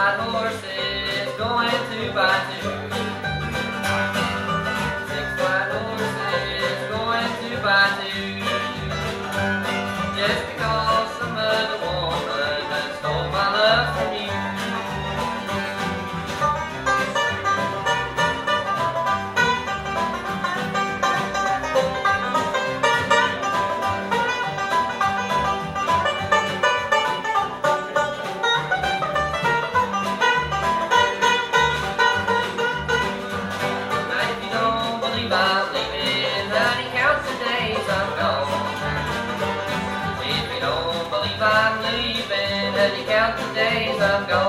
white horses going two by two. Six white horses going two by two. Just because some other woman done stole my love from you. I'm leaving, honey, count the days I'm gone. If you don't believe I'm leaving, honey, count the days I'm gone.